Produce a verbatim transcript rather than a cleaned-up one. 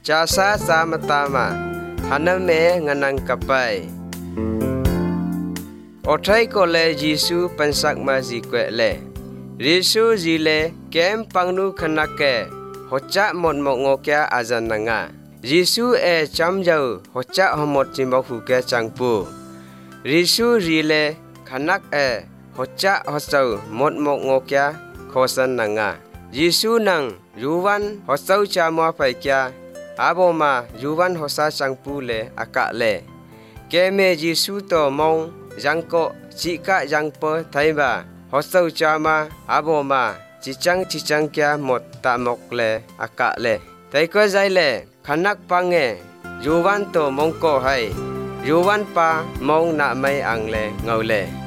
Casa sama-tama haname nganang kapai. Othai kole Jisu pensak mazi kwele. Risu zile kem pangnu khanake hocha mon mok ngokya azan nanga. Jisu e chamjau hocha homot chimok huke changpu. Risu rile khanak e hocha hosau mot mok ngokya khosan nanga. Jisu nang ruwan hosau chamwa paikya aboma ruwan hosa changpu le akak le. Keme Jisu to mong jangko chika jangpo thaiba hosau chama aboma chichang chichang kya mot tamok le akak le. Taiko zai le khanak pange ruwan to mongko hai ruwan pa mong na mai ang le ngau le.